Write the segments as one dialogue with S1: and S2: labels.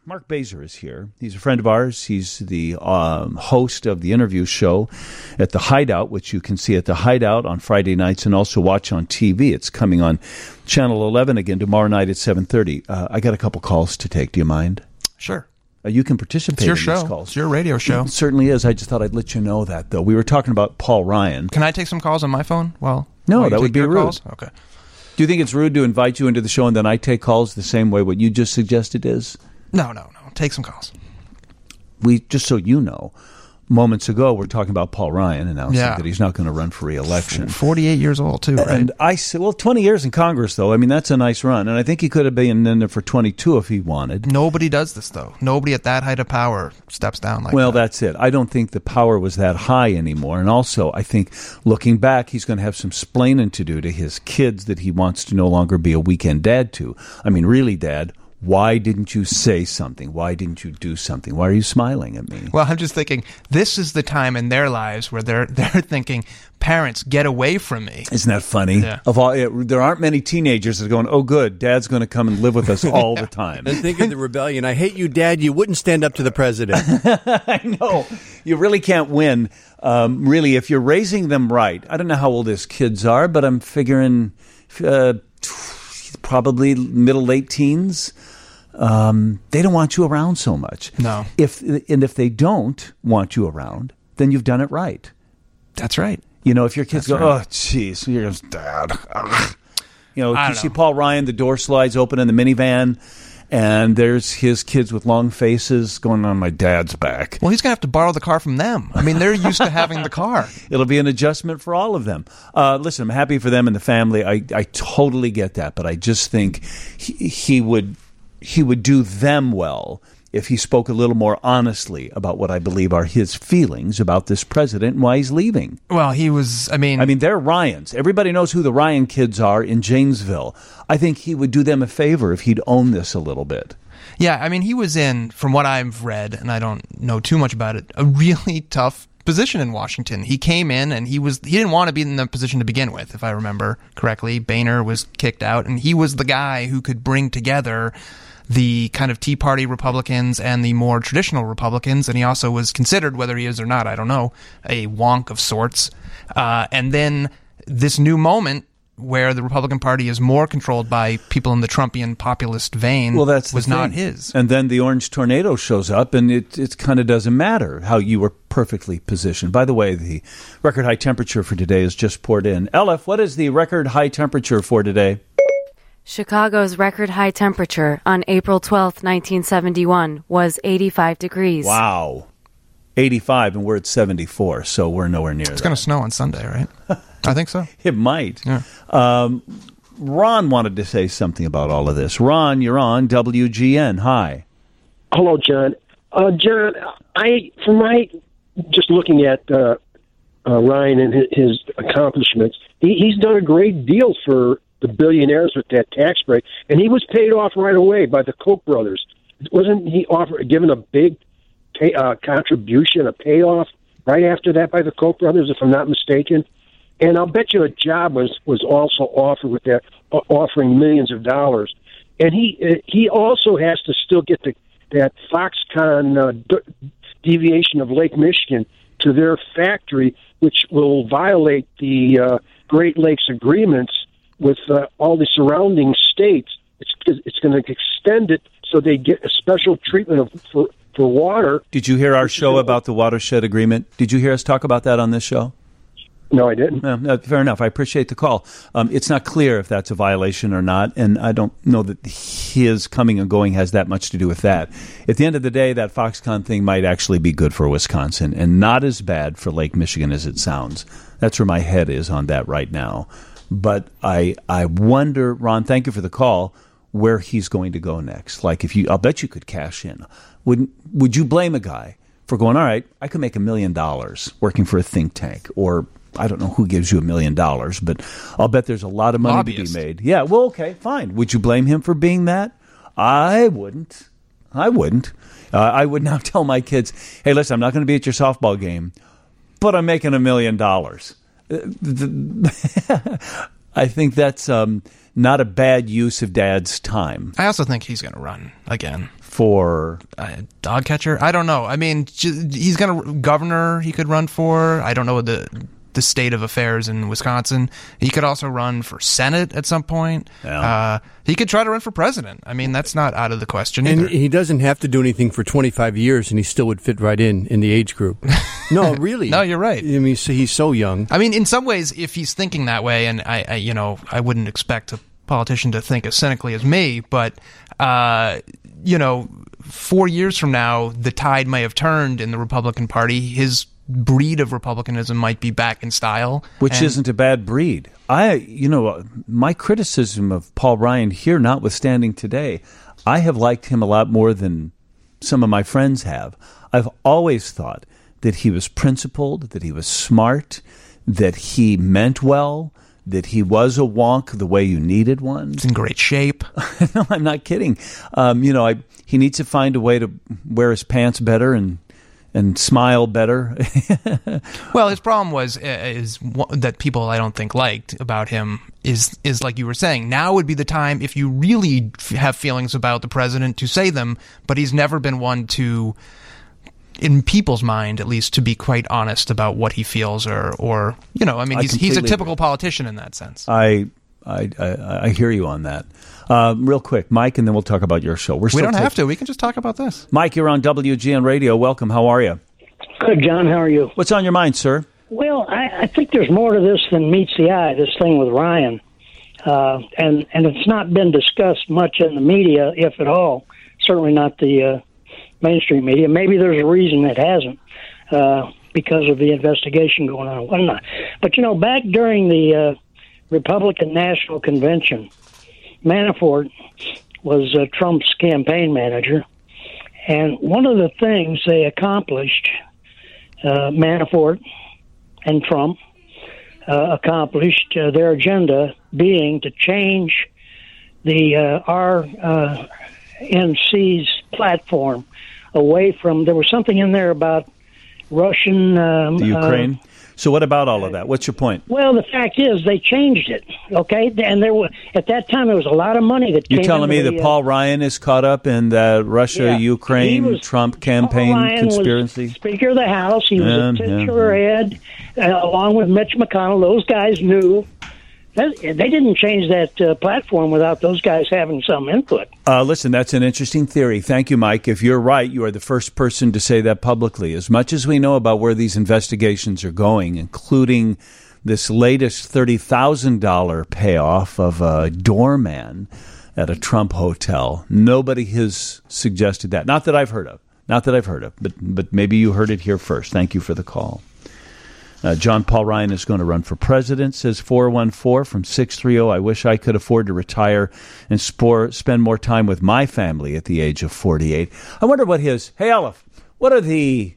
S1: Mark Baser is here. He's a friend of ours. He's the host of the interview show at The Hideout, which you can see at The Hideout on Friday nights and also watch on TV. It's coming on Channel 11 again tomorrow night at 7:30. I got a couple calls to take. Do you mind?
S2: Sure.
S1: You can participate
S2: in
S1: these calls.
S2: It's your radio show.
S1: It certainly is. I just thought I'd let you know that, though. We were talking about Paul Ryan.
S2: Can I take some calls on my phone?
S1: No, that would be rude.
S2: Calls? Okay.
S1: Do you think it's rude to invite you into the show and then I take calls the same way what you just suggested is?
S2: No. Take some calls.
S1: Just so you know, moments ago we're talking about Paul Ryan announcing that he's not going to run for re-election.
S2: 48 years old, too, right?
S1: And I said, 20 years in Congress, though. I mean, that's a nice run. And I think he could have been in there for 22 if he wanted.
S2: Nobody does this, though. Nobody at that height of power steps down like that.
S1: Well, that's it. I don't think the power was that high anymore. And also, I think looking back, he's going to have some splaining to do to his kids that he wants to no longer be a weekend dad to. I mean, really, Dad, why didn't you say something? Why didn't you do something? Why are you smiling at me?
S2: Well, I'm just thinking this is the time in their lives where they're thinking, parents, get away from me.
S1: Isn't that funny?
S2: Yeah.
S1: There aren't many teenagers that are going, oh, good, Dad's going to come and live with us all the time.
S3: And think of the rebellion. I hate you, Dad. You wouldn't stand up to the president.
S1: I know. You really can't win. Really, if you're raising them right. I don't know how old his kids are, but I'm figuring probably late teens. They don't want you around so much.
S2: No.
S1: If they don't want you around, then you've done it right.
S2: That's right.
S1: You know, if your kids go, oh, jeez, you're just Dad. Ugh. You see Paul Ryan, the door slides open in the minivan, and there's his kids with long faces going on my dad's back.
S2: Well, he's going to have to borrow the car from them. I mean, they're used to having the car.
S1: It'll be an adjustment for all of them. Listen, I'm happy for them and the family. I totally get that, but I just think he would do them well if he spoke a little more honestly about what I believe are his feelings about this president and why he's leaving.
S2: Well, I mean,
S1: they're Ryans. Everybody knows who the Ryan kids are in Janesville. I think he would do them a favor if he'd own this a little bit.
S2: Yeah, I mean, he was in, from what I've read, and I don't know too much about it, a really tough position in Washington. He came in and he didn't want to be in the position to begin with, if I remember correctly. Boehner was kicked out, and he was the guy who could bring together the kind of Tea Party Republicans and the more traditional Republicans, and he also was considered, whether he is or not, I don't know, a wonk of sorts. And then this new moment where the Republican Party is more controlled by people in the Trumpian populist vein was not his.
S1: And then the orange tornado shows up, and it kind of doesn't matter how you were perfectly positioned. By the way, the record high temperature for today is just poured in. Elif, what is the record high temperature for today?
S4: Chicago's record high temperature on April 12th, 1971 was 85 degrees.
S1: Wow. 85, and we're at 74, so we're nowhere near that.
S2: It's going to snow on Sunday, right? I think so.
S1: It might.
S2: Yeah.
S1: Ron wanted to say something about all of this. Ron, you're on WGN. Hi.
S5: Hello, John. John, just looking at Ryan and his accomplishments, he's done a great deal for the billionaires with that tax break, and he was paid off right away by the Koch brothers. Wasn't he given a big contribution, a payoff right after that by the Koch brothers, if I'm not mistaken? And I'll bet you a job was also offered with that, offering millions of dollars. And he also has to still get that Foxconn deviation of Lake Michigan to their factory, which will violate the Great Lakes agreements with all the surrounding states. It's going to extend it so they get a special treatment for water.
S1: Did you hear our show about the watershed agreement? Did you hear us talk about that on this show?
S5: No, I didn't.
S1: No, fair enough. I appreciate the call. It's not clear if that's a violation or not, and I don't know that his coming and going has that much to do with that. At the end of the day, that Foxconn thing might actually be good for Wisconsin and not as bad for Lake Michigan as it sounds. That's where my head is on that right now. But I wonder, Ron, thank you for the call, where he's going to go next. Like, I'll bet you could cash in. Would you blame a guy for going, all right, I could make $1 million working for a think tank, or I don't know who gives you $1 million, but I'll bet there's a lot of money to be made. Yeah, well, okay, fine. Would you blame him for being that? I wouldn't. I would now tell my kids, hey, listen, I'm not going to be at your softball game, but I'm making $1 million. I think that's not a bad use of Dad's time.
S2: I also think he's going to run again.
S1: for
S2: dog catcher? I don't know. I mean, he's governor. He could run for. I don't know the state of affairs in Wisconsin. He could also run for Senate at some point.
S1: Yeah.
S2: He could try to run for president. I mean, that's not out of the question either.
S3: And he doesn't have to do anything for 25 years, and he still would fit right in the age group. No, really.
S2: No, you're right.
S3: I mean, he's so young.
S2: I mean, in some ways, if he's thinking that way, and I wouldn't expect a politician to think as cynically as me, but 4 years from now, the tide may have turned in the Republican Party. His breed of republicanism might be back in style,
S1: which isn't a bad breed. My criticism of Paul Ryan here, notwithstanding today, I have liked him a lot more than some of my friends have. I've always thought that he was principled, that he was smart, that he meant well, that he was a wonk the way you needed one.
S2: He's in great shape.
S1: No, I'm not kidding. He needs to find a way to wear his pants better and smile better.
S2: Well, his problem is that people I don't think liked about him is like you were saying. Now would be the time if you really have feelings about the president to say them, but he's never been one to, in people's mind at least, to be quite honest about what he feels or he's a typical politician in that sense.
S1: I hear you on that. Real quick, Mike, and then we'll talk about your show.
S2: We don't have to. We can just talk about this.
S1: Mike, you're on WGN Radio. Welcome. How are you?
S6: Good, John. How are you?
S1: What's on your mind, sir?
S6: Well, I think there's more to this than meets the eye, this thing with Ryan. And it's not been discussed much in the media, if at all. Certainly not the mainstream media. Maybe there's a reason it hasn't, because of the investigation going on and whatnot. But, back during the Republican National Convention, Manafort was Trump's campaign manager, and one of the things they accomplished, Manafort and Trump accomplished their agenda being to change the RNC's platform away from, there was something in there about Russian...
S1: the Ukraine? So what about all of that? What's your point?
S6: Well, the fact is they changed it, okay? And at that time there was a lot of money that came.
S1: You're telling me that Paul Ryan is caught up in the Russia-Ukraine Trump campaign conspiracy?
S6: Was Speaker of the House. He was a titular head, along with Mitch McConnell. Those guys knew. They didn't change that platform without those guys having some input.
S1: Listen, that's an interesting theory. Thank you, Mike. If you're right, you are the first person to say that publicly. As much as we know about where these investigations are going, including this latest $30,000 payoff of a doorman at a Trump hotel, nobody has suggested that. Not that I've heard of. But maybe you heard it here first. Thank you for the call. John Paul Ryan is going to run for president, says 414 from 630. I wish I could afford to retire and spend more time with my family at the age of 48. I wonder what his... Hey, Aleph, what are the...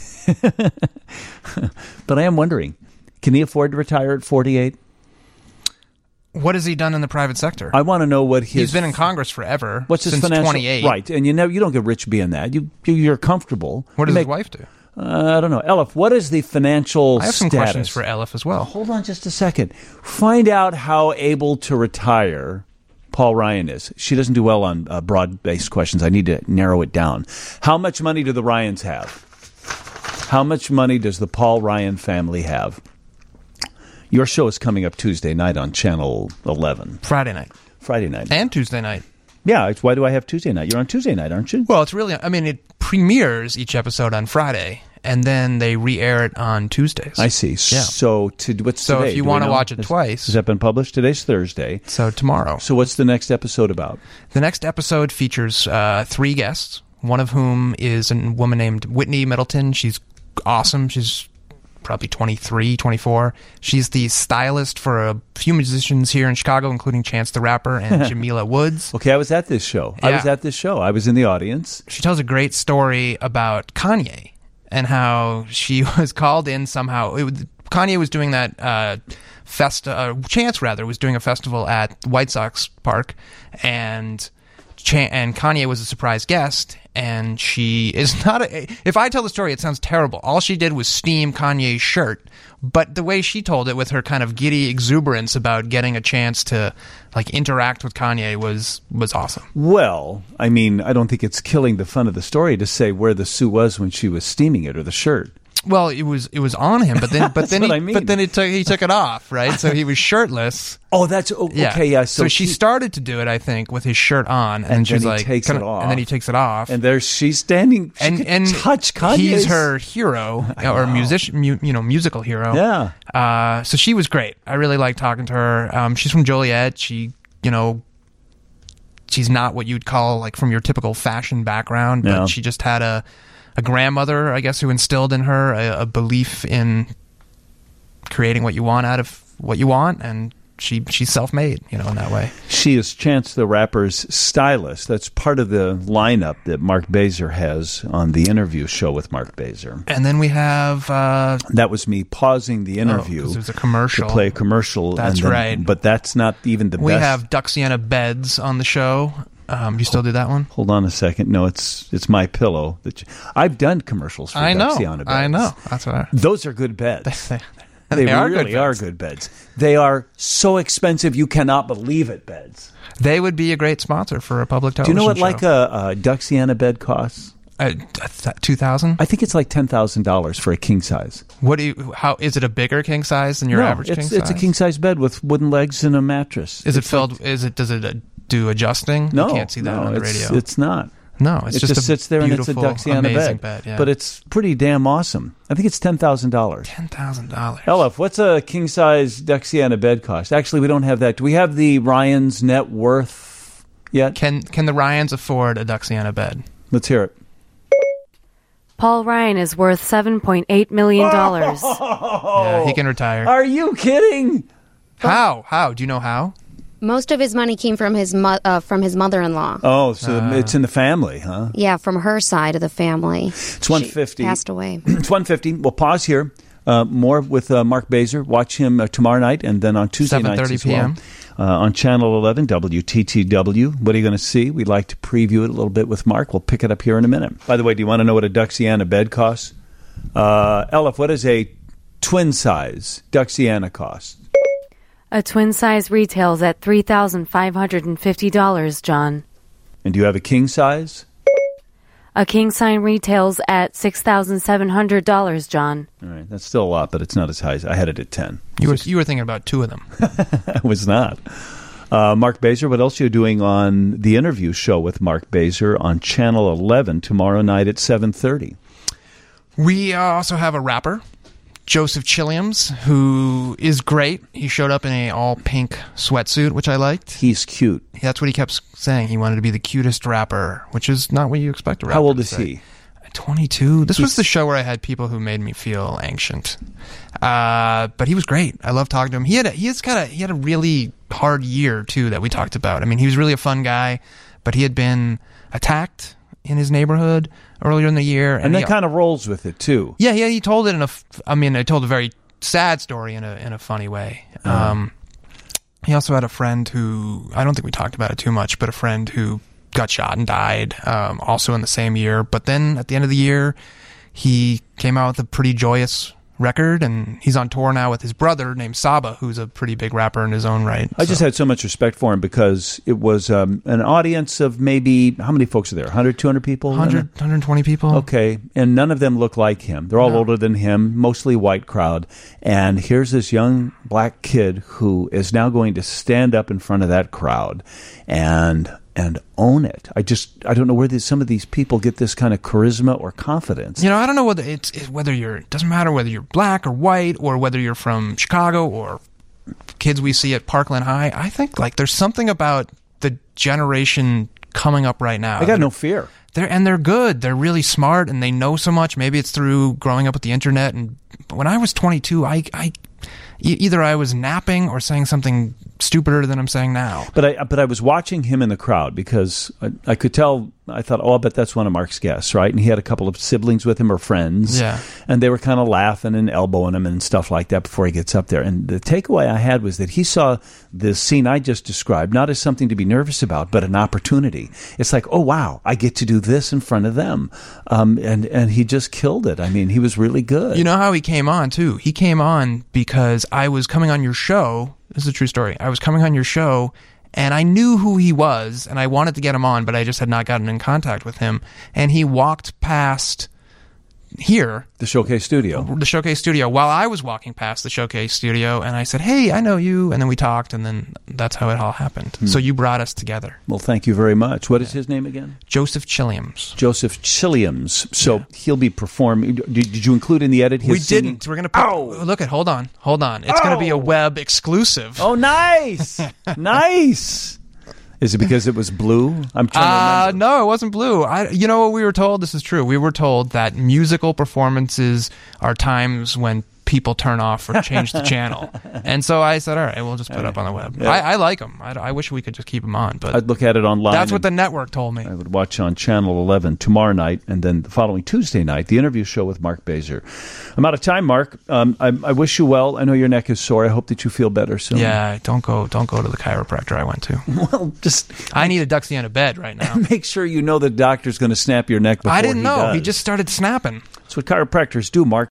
S1: But I am wondering, can he afford to retire at 48?
S2: What has he done in the private sector?
S1: I want to know what his...
S2: He's been in Congress forever.
S1: What's his
S2: since
S1: financial...
S2: 28.
S1: Right, and you don't get rich being that. You're comfortable.
S2: What does his wife do?
S1: I don't know. Elif, what is the financial status?
S2: I have some questions for Elif as well.
S1: Hold on just a second. Find out how able to retire Paul Ryan is. She doesn't do well on broad-based questions. I need to narrow it down. How much money do the Ryans have? How much money does the Paul Ryan family have? Your show is coming up Tuesday night on Channel 11.
S2: Friday night. And Tuesday night.
S1: Yeah, why do I have Tuesday night? You're on Tuesday night, aren't you?
S2: Well, it's really, it premieres each episode on Friday, and then they re-air it on Tuesdays.
S1: I see. Yeah. So what's today?
S2: If you want to watch it twice...
S1: Has that been published? Today's Thursday.
S2: So tomorrow.
S1: So what's the next episode about?
S2: The next episode features 3 guests, one of whom is a woman named Whitney Middleton. She's awesome. She's probably 23, 24. She's the stylist for a few musicians here in Chicago, including Chance the Rapper and Jamila Woods.
S1: Okay, I was at this show.
S2: Yeah.
S1: I was in the audience.
S2: She tells a great story about Kanye and how she was called in somehow. Kanye was doing that Chance was doing a festival at White Sox Park, and and Kanye was a surprise guest, and she is not if I tell the story, it sounds terrible. All she did was steam Kanye's shirt, but the way she told it with her kind of giddy exuberance about getting a chance to interact with Kanye was awesome.
S1: Well, I mean, I don't think it's killing the fun of the story to say where the suit was when she was steaming it, or the shirt.
S2: Well, it was on him, but then he took it off, right? So he was shirtless.
S1: Oh, that's okay. Yeah.
S2: So she started to do it, I think, with his shirt on, and she's
S1: then he takes it off.
S2: and then he takes it off,
S1: and there she's standing. She
S2: and
S1: touch Kanye.
S2: He's her hero, or musical hero.
S1: Yeah.
S2: So she was great. I really liked talking to her. She's from Joliet. She's not what you'd call from your typical fashion background, but she just had a grandmother, I guess, who instilled in her a belief in creating what you want out of what you want, and she's self-made, in that way. She is
S1: Chance the Rapper's stylist. That's part of the lineup that Mark Baser has on the interview show with Mark Baser.
S2: And then we have...
S1: that was me pausing the interview.
S2: There's a commercial.
S1: To play a commercial.
S2: That's right.
S1: But that's not even the best.
S2: We have Duxiana Beds on the show. Do you still do that one?
S1: Hold on a second. No, it's My Pillow. I've done commercials for Duxiana Beds.
S2: I know. That's right.
S1: Those are good beds. They really are good beds. They are so expensive you cannot believe it beds.
S2: They would be a great sponsor for a public television show.
S1: Do you know what a Duxiana bed costs?
S2: $2,000?
S1: I think it's like $10,000 for a king size.
S2: How is it a bigger king size than your average king size?
S1: It's a king size bed with wooden legs and a mattress.
S2: Does it do adjusting?
S1: No,
S2: you can't see that on the radio.
S1: It's not.
S2: No, it's just
S1: sits there and it's a Duxiana bed.
S2: Yeah.
S1: But it's pretty damn awesome. I think it's $10,000.
S2: $10,000.
S1: Elif, what's a king size Duxiana bed cost? Actually, we don't have that. Do we have the Ryan's net worth yet?
S2: Can the Ryans afford a Duxiana bed?
S1: Let's hear it.
S4: Paul Ryan is worth $7.8 million.
S2: Yeah, he can retire.
S1: Are you kidding?
S2: How? Do you know how?
S7: Most of his money came from his mother-in-law.
S1: Oh, so it's in the family, huh?
S7: Yeah, from her side of the family.
S1: It's 1:50.
S7: She passed away.
S1: It's 1:50. We'll pause here. More with Mark Baser. Watch him tomorrow night and then on Tuesday nights as well. On Channel 11, WTTW. What are you going to see? We'd like to preview it a little bit with Mark. We'll pick it up here in a minute. By the way, do you want to know what a Duxiana bed costs? Elif, what does a twin-size Duxiana cost?
S4: A twin size retails at $3,550, John.
S1: And do you have a king size?
S4: A king size retails at $6,700, John.
S1: All right, that's still a lot, but it's not as high as I had it at 10.
S2: You were thinking about two of them.
S1: I was not. Mark Baser, what else are you doing on the interview show with Mark Baser on Channel 11 tomorrow night at 7:30?
S2: We also have a rapper, Joseph Chilliams, who is great. He showed up in a all-pink sweatsuit, which I liked.
S1: He's cute.
S2: That's what he kept saying. He wanted to be the cutest rapper, which is not what you expect a rapper
S1: How old
S2: to
S1: is
S2: say.
S1: he?
S2: 22. This was the show where I had people who made me feel ancient. But he was great. I love talking to him. He had a really hard year, too, that we talked about. I mean, he was really a fun guy, but he had been attacked in his neighborhood earlier in the year,
S1: and that kind of rolls with it too.
S2: Yeah. He told it I told a very sad story in a funny way. He also had a friend who, I don't think we talked about it too much, but a friend who got shot and died, also in the same year. But then at the end of the year, he came out with a pretty joyous record, and he's on tour now with his brother named Saba, who's a pretty big rapper in his own right.
S1: I just had so much respect for him because it was an audience of maybe, how many folks are there? 100, 200 people?
S2: 120 people.
S1: Okay, and none of them look like him. They're all older than him, mostly white crowd. And here's this young black kid who is now going to stand up in front of that crowd and own it. I don't know where some of these people get this kind of charisma or confidence.
S2: I don't know whether it doesn't matter whether you're black or white or whether you're from Chicago or kids we see at Parkland High. I think there's something about the generation coming up right now.
S1: I got no fear.
S2: They're good. They're really smart and they know so much. Maybe it's through growing up with the internet. And when I was 22, either I was napping or saying something stupider than I'm saying now.
S1: But I was watching him in the crowd because I could tell. I thought, I bet that's one of Mark's guests, right? And he had a couple of siblings with him or friends.
S2: Yeah.
S1: And they were kind of laughing and elbowing him and stuff like that before he gets up there. And the takeaway I had was that he saw this scene I just described not as something to be nervous about, but an opportunity. It's like, oh, wow, I get to do this in front of them. And he just killed it. I mean, he was really good.
S2: You know how he came on, too? He came on because I was coming on your show. This is a true story. I was coming on your show, and I knew who he was, and I wanted to get him on, but I just had not gotten in contact with him. And he walked past here.
S1: The Showcase Studio.
S2: The Showcase Studio. While I was walking past the Showcase Studio, and I said, hey, I know you. And then we talked, and then that's how it all happened. So you brought us together.
S1: Well, thank you very much. What is his name again?
S2: Joseph Chilliams.
S1: Joseph Chilliams. So he'll be performing. Did you include in the edit his singing?
S2: Didn't. We're going to put... Look, hold on. It's going to be a web exclusive.
S1: Oh, nice. Nice. Is it because it was blue? I'm trying to remember.
S2: No, it wasn't blue. You know what we were told? This is true. We were told that musical performances are times when people turn off or change the channel. And so I said, all right, we'll just put it up on the web. Yeah. I like them. I wish we could just keep them on. But
S1: I'd look at it online.
S2: That's what the network told me.
S1: I would watch on Channel 11 tomorrow night, and then the following Tuesday night, the interview show with Mark Baser. I'm out of time, Mark. I wish you well. I know your neck is sore. I hope that you feel better soon.
S2: Yeah, don't go to the chiropractor I went to.
S1: Well,
S2: I need a Duxie on a bed right now.
S1: Make sure you know the doctor's going to snap your neck before
S2: I didn't know.
S1: Does.
S2: He just started snapping.
S1: That's what chiropractors do, Mark.